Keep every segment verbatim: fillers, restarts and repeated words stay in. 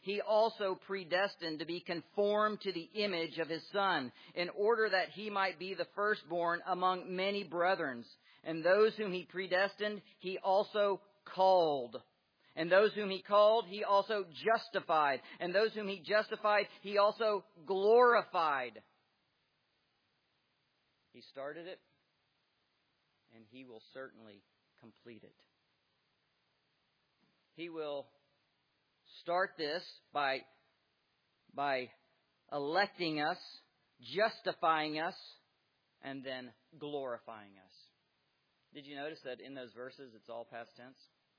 He also predestined to be conformed to the image of His Son, in order that He might be the firstborn among many brethren. And those whom He predestined, He also called. And those whom He called, He also justified. And those whom He justified, He also glorified. He started it, and He will certainly complete it. He will start this by, by electing us, justifying us, and then glorifying us. Did you notice that in those verses it's all past tense?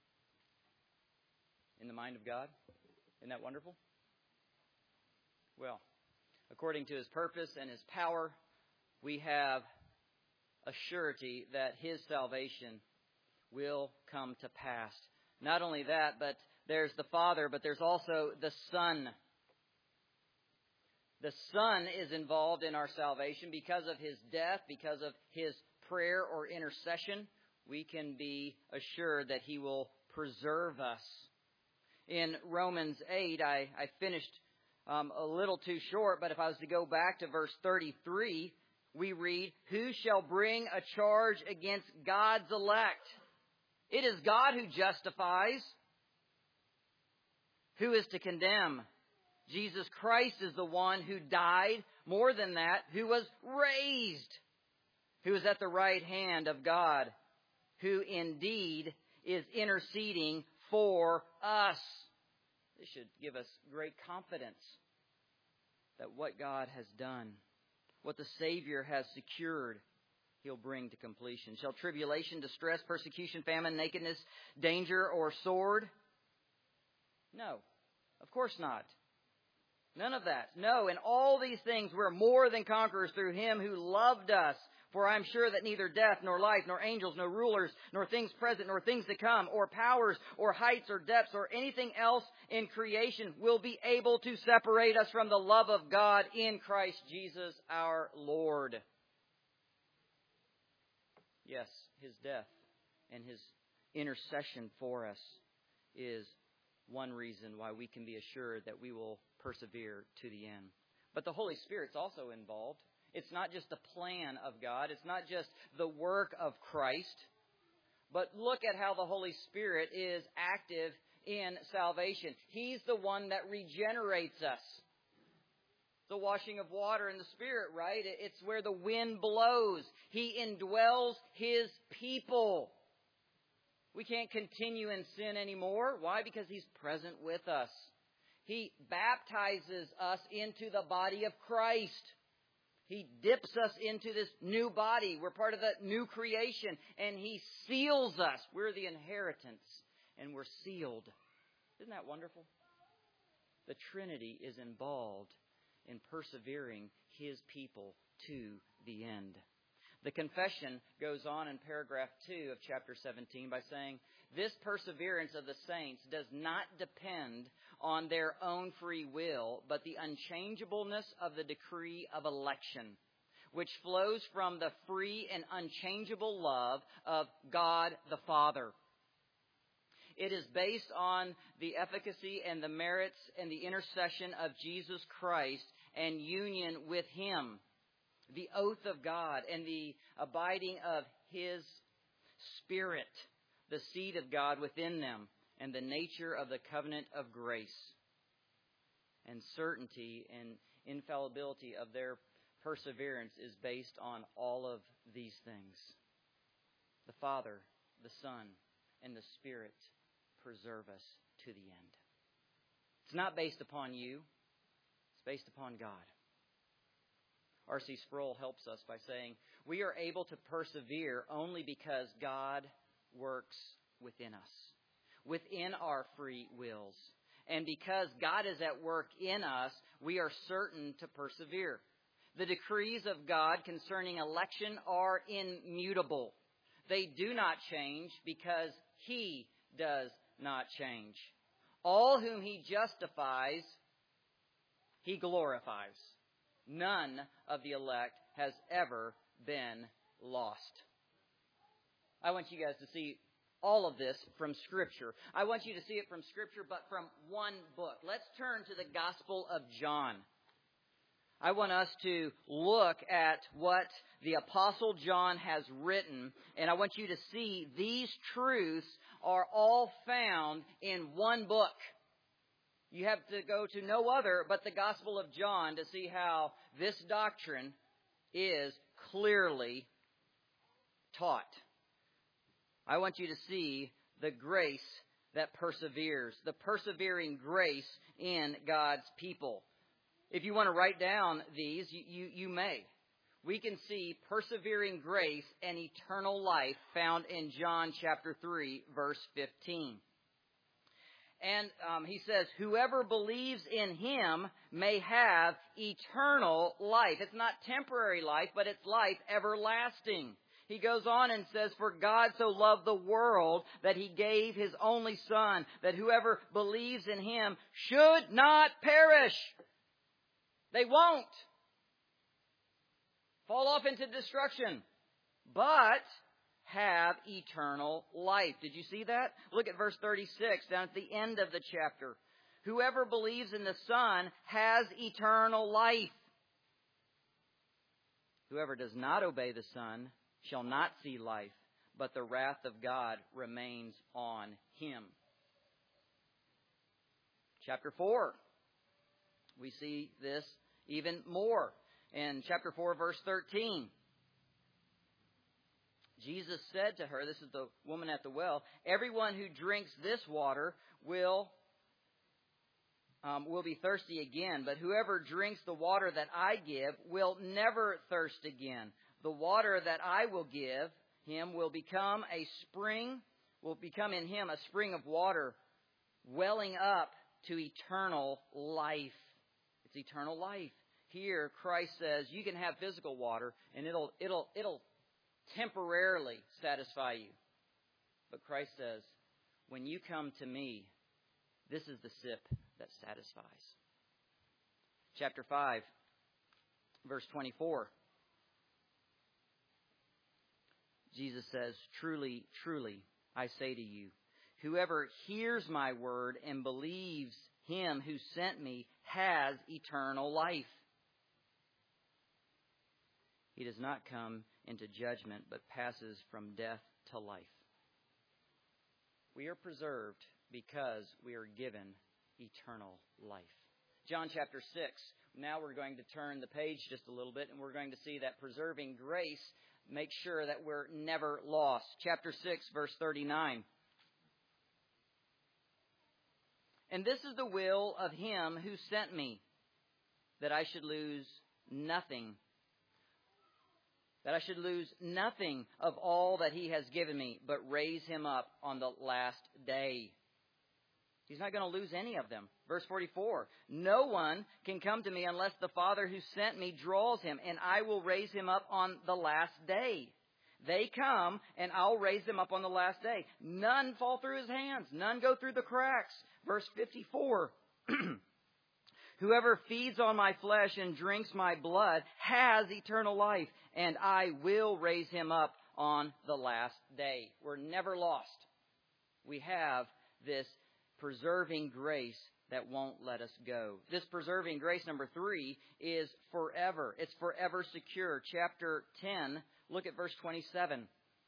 In the mind of God? Isn't that wonderful? Well, according to His purpose and His power, we have a surety that His salvation will come to pass. Not only that, but there's the Father, but there's also the Son. The Son is involved in our salvation because of His death, because of His prayer or intercession. We can be assured that He will preserve us. In Romans eight, I, I finished um, a little too short, but if I was to go back to verse thirty-three, we read, "Who shall bring a charge against God's elect? It is God who justifies. Who is to condemn? Jesus Christ is the one who died, more than that, who was raised, who is at the right hand of God, who indeed is interceding for us." This should give us great confidence that what God has done, what the Savior has secured, He'll bring to completion. Shall tribulation, distress, persecution, famine, nakedness, danger, or sword? No, of course not. None of that. No, in all these things we're more than conquerors through Him who loved us. For I am sure that neither death, nor life, nor angels, nor rulers, nor things present, nor things to come, or powers, or heights, or depths, or anything else in creation will be able to separate us from the love of God in Christ Jesus our Lord. Yes, His death and His intercession for us is one reason why we can be assured that we will persevere to the end. But the Holy Spirit's also involved. It's not just the plan of God. It's not just the work of Christ. But look at how the Holy Spirit is active in salvation. He's the one that regenerates us. The washing of water in the Spirit, right? It's where the wind blows. He indwells His people. We can't continue in sin anymore. Why? Because He's present with us. He baptizes us into the body of Christ. He dips us into this new body. We're part of that new creation. And He seals us. We're the inheritance. And we're sealed. Isn't that wonderful? The Trinity is involved in persevering His people to the end. The confession goes on in paragraph two of chapter seventeen by saying, "This perseverance of the saints does not depend on their own free will, but the unchangeableness of the decree of election, which flows from the free and unchangeable love of God the Father. It is based on the efficacy and the merits and the intercession of Jesus Christ and union with Him, the oath of God and the abiding of His Spirit, the seed of God within them, and the nature of the covenant of grace, and certainty and infallibility of their perseverance is based on all of these things. The Father, the Son, and the Spirit preserve us to the end. It's not based upon you. It's based upon God. R C Sproul helps us by saying, we are able to persevere only because God works within us, within our free wills. And because God is at work in us, we are certain to persevere. The decrees of God concerning election are immutable. They do not change because He does not change. All whom He justifies, He glorifies. None of the elect has ever been lost. I want you guys to see all of this from Scripture. I want you to see it from Scripture, but from one book. Let's turn to the Gospel of John. I want us to look at what the Apostle John has written, and I want you to see these truths are all found in one book. You have to go to no other but the Gospel of John to see how this doctrine is clearly taught. I want you to see the grace that perseveres, the persevering grace in God's people. If you want to write down these, you, you, you may. We can see persevering grace and eternal life found in John chapter three, verse fifteen. And um, he says, whoever believes in him may have eternal life. It's not temporary life, but it's life everlasting. He goes on and says, for God so loved the world that he gave his only Son, that whoever believes in him should not perish. They won't fall off into destruction, but have eternal life. Did you see that? Look at verse thirty-six, down at the end of the chapter. Whoever believes in the Son has eternal life. Whoever does not obey the Son shall not see life, but the wrath of God remains on him. Chapter four. We see this even more in chapter four, verse thirteen. Jesus said to her, this is the woman at the well, everyone who drinks this water will, um, will be thirsty again, but whoever drinks the water that I give will never thirst again. The water that I will give him will become a spring, will become in him a spring of water welling up to eternal life. It's eternal life. Here, Christ says you can have physical water and it'll it'll it'll temporarily satisfy you. But Christ says, when you come to me, this is the sip that satisfies. Chapter five, verse twenty-four. Jesus says, truly, truly, I say to you, whoever hears my word and believes him who sent me has eternal life. He does not come into judgment, but passes from death to life. We are preserved because we are given eternal life. John chapter six. Now we're going to turn the page just a little bit, and we're going to see that preserving grace makes sure that we're never lost. Chapter six, verse thirty-nine. And this is the will of him who sent me, that I should lose nothing. That I should lose nothing of all that he has given me, but raise him up on the last day. He's not going to lose any of them. Verse forty-four. No one can come to me unless the Father who sent me draws him, and I will raise him up on the last day. They come, and I'll raise them up on the last day. None fall through his hands. None go through the cracks. Verse fifty-four. Whoever feeds on my flesh and drinks my blood has eternal life, and I will raise him up on the last day. We're never lost. We have this preserving grace that won't let us go. This preserving grace, number three, is forever. It's forever secure. Chapter ten, look at verse twenty-seven.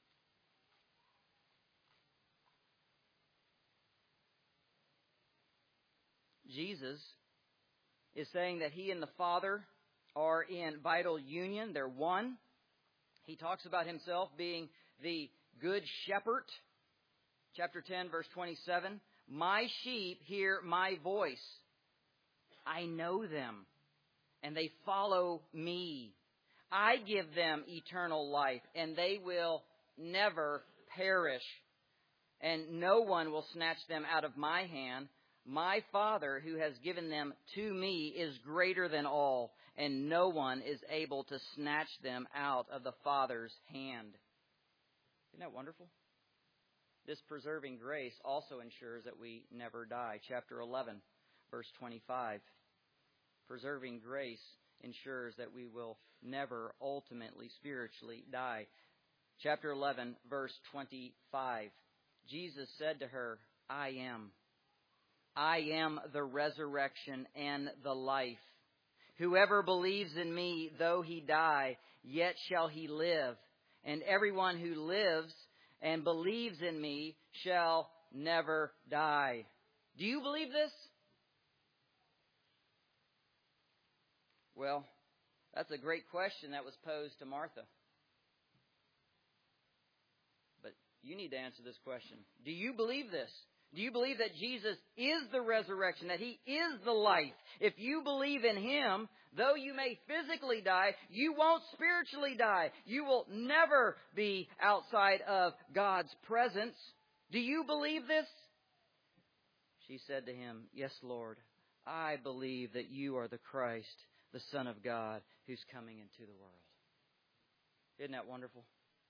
Jesus is saying that he and the Father are in vital union. They're one. He talks about himself being the good shepherd. Chapter ten, verse twenty-seven. My sheep hear my voice. I know them, and they follow me. I give them eternal life, and they will never perish, and no one will snatch them out of my hand. My Father, who has given them to me, is greater than all, and no one is able to snatch them out of the Father's hand. Isn't that wonderful? This preserving grace also ensures that we never die. Chapter eleven, verse twenty-five. Preserving grace ensures that we will never ultimately spiritually die. Chapter eleven, verse twenty-five. Jesus said to her, I am. I am the resurrection and the life. Whoever believes in me, though he die, yet shall he live. And everyone who lives and believes in me shall never die. Do you believe this? Well, that's a great question that was posed to Martha. But you need to answer this question. Do you believe this? Do you believe that Jesus is the resurrection, that He is the life? If you believe in Him, though you may physically die, you won't spiritually die. You will never be outside of God's presence. Do you believe this? She said to him, Yes, Lord, I believe that you are the Christ, the Son of God, who's coming into the world. Isn't that wonderful?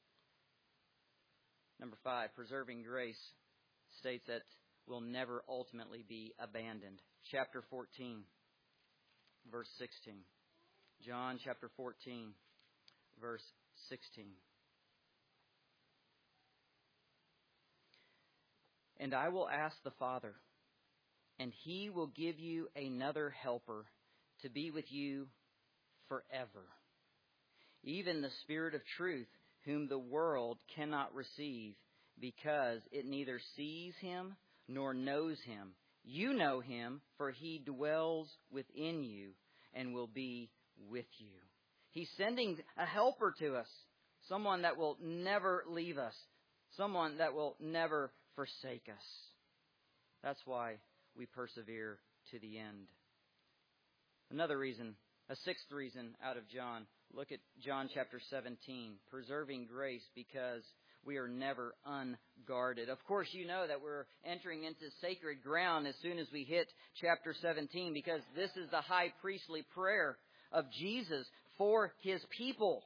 Number five, preserving grace states that will never ultimately be abandoned. Chapter fourteen, verse sixteen. John chapter fourteen, verse sixteen. And I will ask the Father, and He will give you another helper to be with you forever, even the Spirit of truth, whom the world cannot receive, because it neither sees Him nor knows Him. You know Him, for He dwells within you and will be with you. He's sending a helper to us, someone that will never leave us, someone that will never forsake us. That's why we persevere to the end. Another reason, a sixth reason out of John. Look at John chapter seventeen, preserving grace because we are never unguarded. Of course, you know that we're entering into sacred ground as soon as we hit chapter seventeen, because this is the high priestly prayer of Jesus for His people.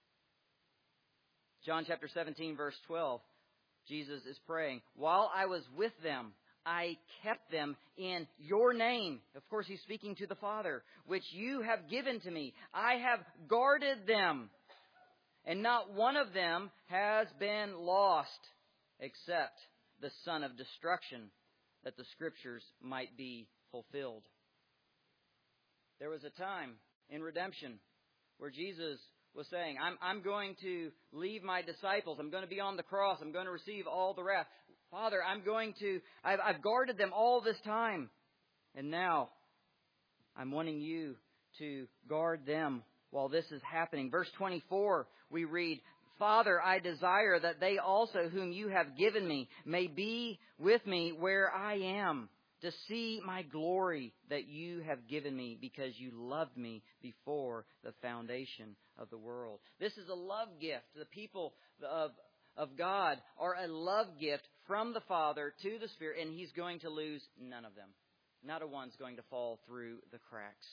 John chapter seventeen, verse twelve, Jesus is praying, while I was with them, I kept them in your name. Of course, He's speaking to the Father, which you have given to me. I have guarded them, and not one of them has been lost, except the son of destruction, that the Scriptures might be fulfilled. There was a time in redemption where Jesus was saying, I'm, I'm going to leave my disciples. I'm going to be on the cross. I'm going to receive all the wrath. Father, I'm going to, I've, I've guarded them all this time. And now I'm wanting you to guard them while this is happening. Verse twenty-four, we read, Father, I desire that they also whom you have given me may be with me where I am, to see my glory that you have given me, because you loved me before the foundation of the world. This is a love gift. The people of of God are a love gift from the Father to the Spirit, and He's going to lose none of them. Not a one's going to fall through the cracks.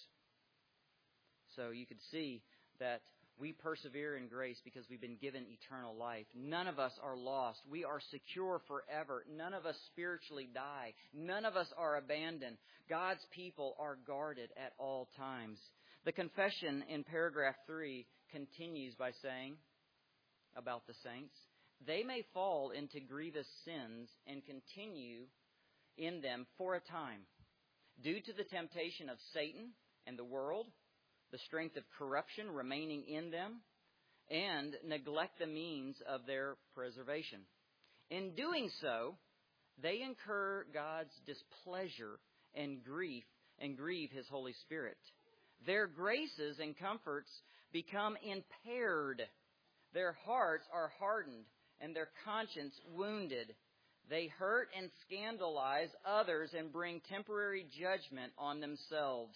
So you could see that we persevere in grace because we've been given eternal life. None of us are lost. We are secure forever. None of us spiritually die. None of us are abandoned. God's people are guarded at all times. The confession in paragraph three continues by saying about the saints, they may fall into grievous sins and continue in them for a time, due to the temptation of Satan and the world, the strength of corruption remaining in them, and neglect the means of their preservation. In doing so, they incur God's displeasure and grief and grieve His Holy Spirit. Their graces and comforts become impaired. Their hearts are hardened and their conscience wounded. They hurt and scandalize others and bring temporary judgment on themselves.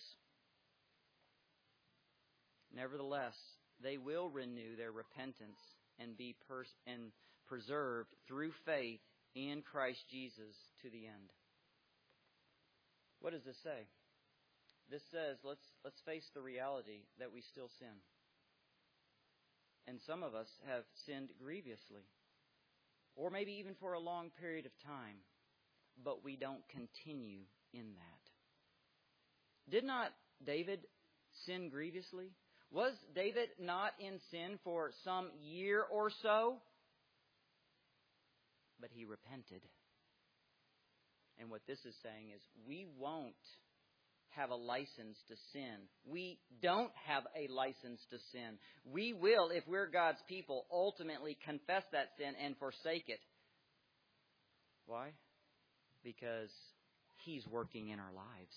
Nevertheless, they will renew their repentance and be pers- and preserved through faith in Christ Jesus to the end. What does this say? This says, let's let's face the reality that we still sin. And some of us have sinned grievously, or maybe even for a long period of time, but we don't continue in that. Did not David sin grievously? Was David not in sin for some year or so? but he repented. And what this is saying is we won't have a license to sin. We don't have a license to sin. We will, if we're God's people, ultimately confess that sin and forsake it. Why? Because He's working in our lives.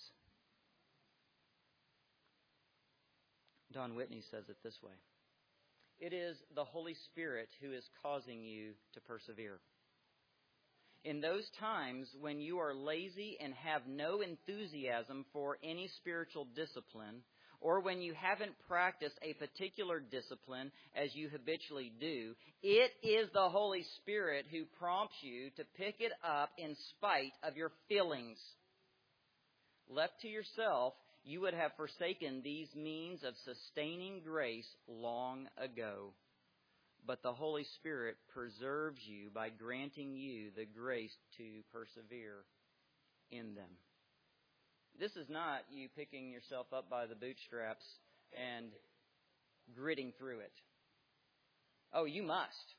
Don Whitney says it this way. It is the Holy Spirit who is causing you to persevere. In those times when you are lazy and have no enthusiasm for any spiritual discipline, or when you haven't practiced a particular discipline as you habitually do, it is the Holy Spirit who prompts you to pick it up in spite of your feelings. Left to yourself, you would have forsaken these means of sustaining grace long ago. But the Holy Spirit preserves you by granting you the grace to persevere in them. This is not you picking yourself up by the bootstraps and gritting through it. Oh, you must.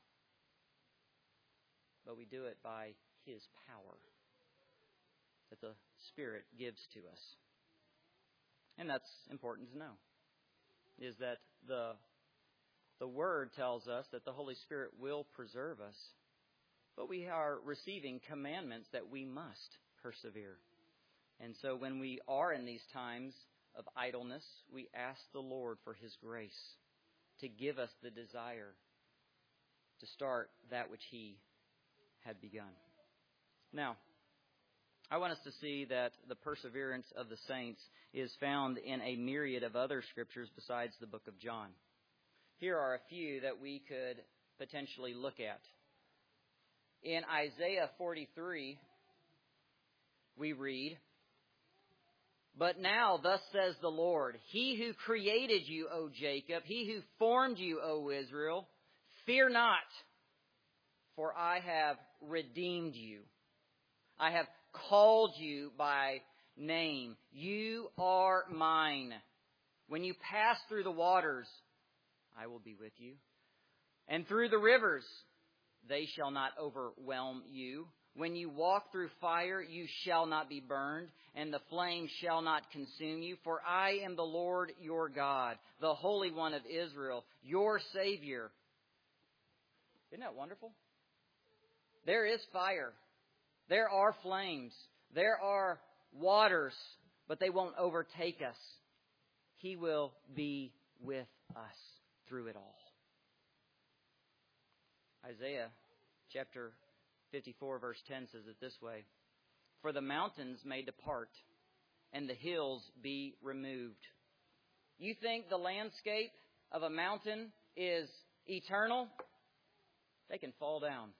But we do it by His power that the Spirit gives to us. And that's important to know, is that the The Word tells us that the Holy Spirit will preserve us, but we are receiving commandments that we must persevere. And so when we are in these times of idleness, we ask the Lord for His grace to give us the desire to start that which He had begun. Now, I want us to see that the perseverance of the saints is found in a myriad of other scriptures besides the book of John. Here are a few that we could potentially look at. In Isaiah forty-three, we read, "But now thus says the Lord, He who created you, O Jacob, He who formed you, O Israel, fear not, for I have redeemed you. I have called you by name. You are mine. When you pass through the waters, I will be with you. And through the rivers, they shall not overwhelm you. When you walk through fire, you shall not be burned, and the flame shall not consume you. For I am the Lord your God, the Holy One of Israel, your Savior." Isn't that wonderful? There is fire. There are flames. There are waters, but they won't overtake us. He will be with us through it all. Isaiah chapter fifty-four verse ten says it this way, "For the mountains may depart, and the hills be removed." You think the landscape of a mountain is eternal? They can fall down.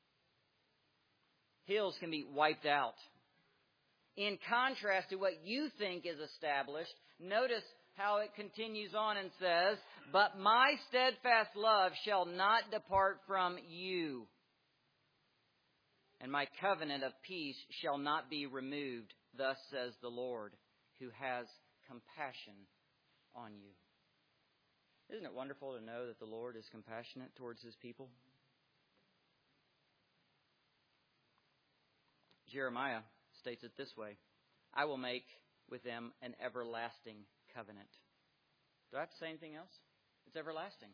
Hills can be wiped out. In contrast to what you think is established, notice how it continues on and says, "But my steadfast love shall not depart from you, and my covenant of peace shall not be removed. Thus says the Lord, who has compassion on you." Isn't it wonderful to know that the Lord is compassionate towards His people? Jeremiah states it this way, "I will make with them an everlasting covenant." Do I have to say anything else? It's everlasting.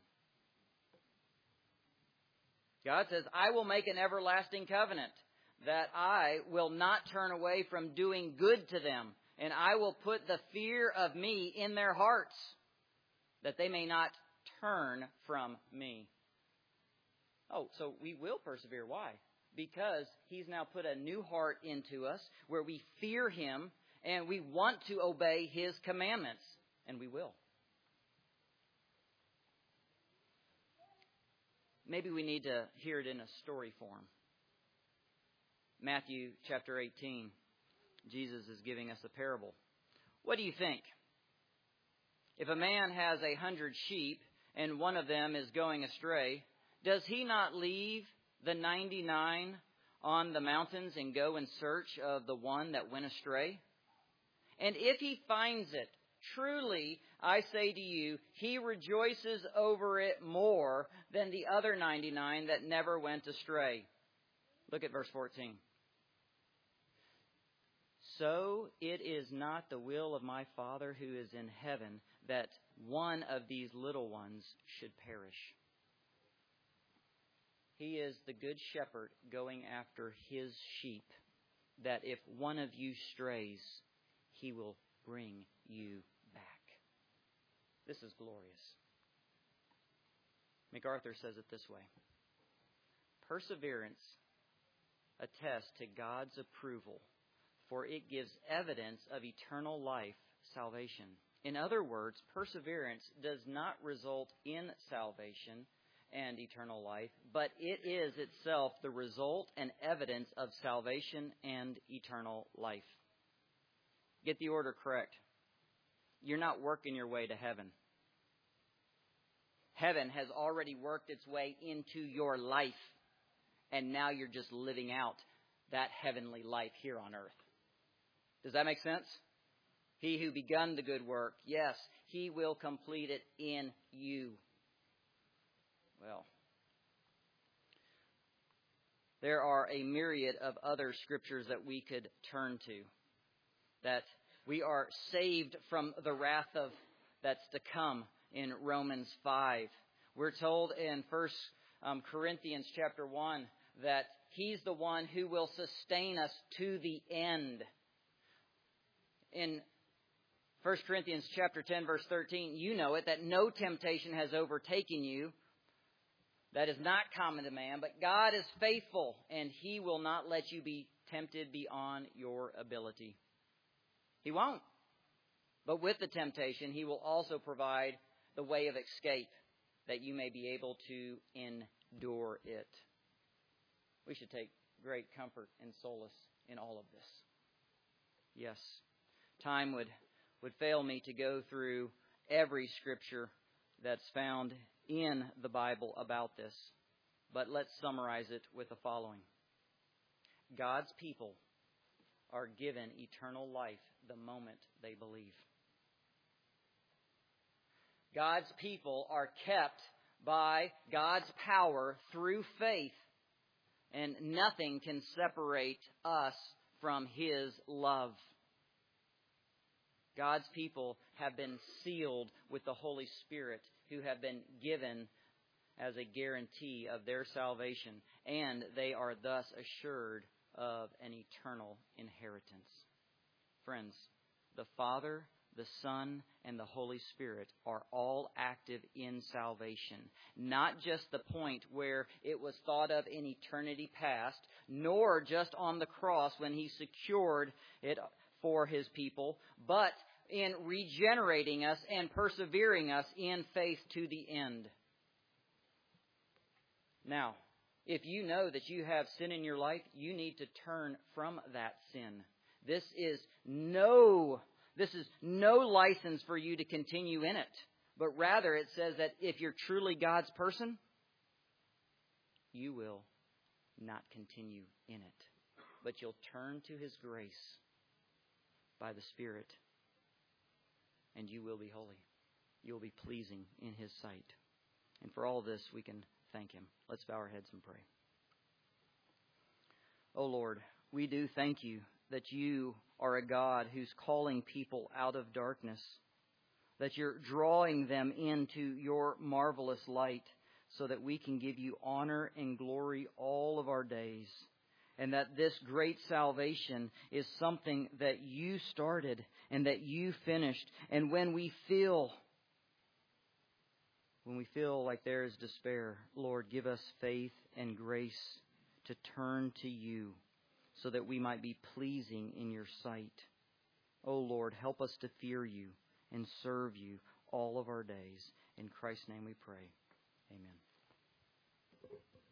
God says, "I will make an everlasting covenant, that I will not turn away from doing good to them, and I will put the fear of me in their hearts, that they may not turn from me." Oh, so we will persevere. Why? Because He's now put a new heart into us where we fear Him and we want to obey His commandments. And we will. Maybe we need to hear it in a story form. Matthew chapter eighteen. Jesus is giving us a parable. What do you think? If a man has a hundred sheep and one of them is going astray, does he not leave the ninety-nine on the mountains and go in search of the one that went astray? And if he finds it, truly, I say to you, he rejoices over it more than the other ninety-nine that never went astray. Look at verse fourteen. So it is not the will of my Father who is in heaven that one of these little ones should perish. He is the good shepherd going after his sheep, that if one of you strays, he will bring you back. This is glorious. MacArthur says it this way. Perseverance attests to God's approval, for it gives evidence of eternal life, salvation. In other words, perseverance does not result in salvation and eternal life, but it is itself the result and evidence of salvation and eternal life. Get the order correct. You're not working your way to heaven. Heaven has already worked its way into your life, and now you're just living out that heavenly life here on earth. Does that make sense? He who begun the good work, yes, he will complete it in you. Well, there are a myriad of other scriptures that we could turn to. That we are saved from the wrath of that's to come in Romans five. We're told in First um, Corinthians chapter one that He's the one who will sustain us to the end. In First Corinthians chapter ten, verse thirteen, you know it, that no temptation has overtaken you that is not common to man, but God is faithful, and He will not let you be tempted beyond your ability. He won't. But with the temptation, He will also provide the way of escape, that you may be able to endure it. We should take great comfort and solace in all of this. Yes, time would, would fail me to go through every scripture that's found in the Bible about this. But let's summarize it with the following. God's people are given eternal life the moment they believe. God's people are kept by God's power through faith, and nothing can separate us from His love. God's people have been sealed with the Holy Spirit, who have been given as a guarantee of their salvation, and they are thus assured of an eternal inheritance. Friends, the Father, the Son, and the Holy Spirit are all active in salvation. Not just the point where it was thought of in eternity past, nor just on the cross when He secured it for His people, but in regenerating us and persevering us in faith to the end. Now, if you know that you have sin in your life, you need to turn from that sin. This is no, this is no license for you to continue in it. But rather it says that if you're truly God's person, you will not continue in it. But you'll turn to His grace by the Spirit, and you will be holy. You'll be pleasing in His sight. And for all this, we can thank Him. Let's bow our heads and pray. Oh Lord, we do thank You that You are a God who's calling people out of darkness, that You're drawing them into Your marvelous light so that we can give You honor and glory all of our days, and that this great salvation is something that You started and that You finished. And when we feel when we feel like there is despair, Lord, give us faith and grace to turn to You, so that we might be pleasing in Your sight. Oh Lord, help us to fear You and serve You all of our days. In Christ's name we pray. Amen.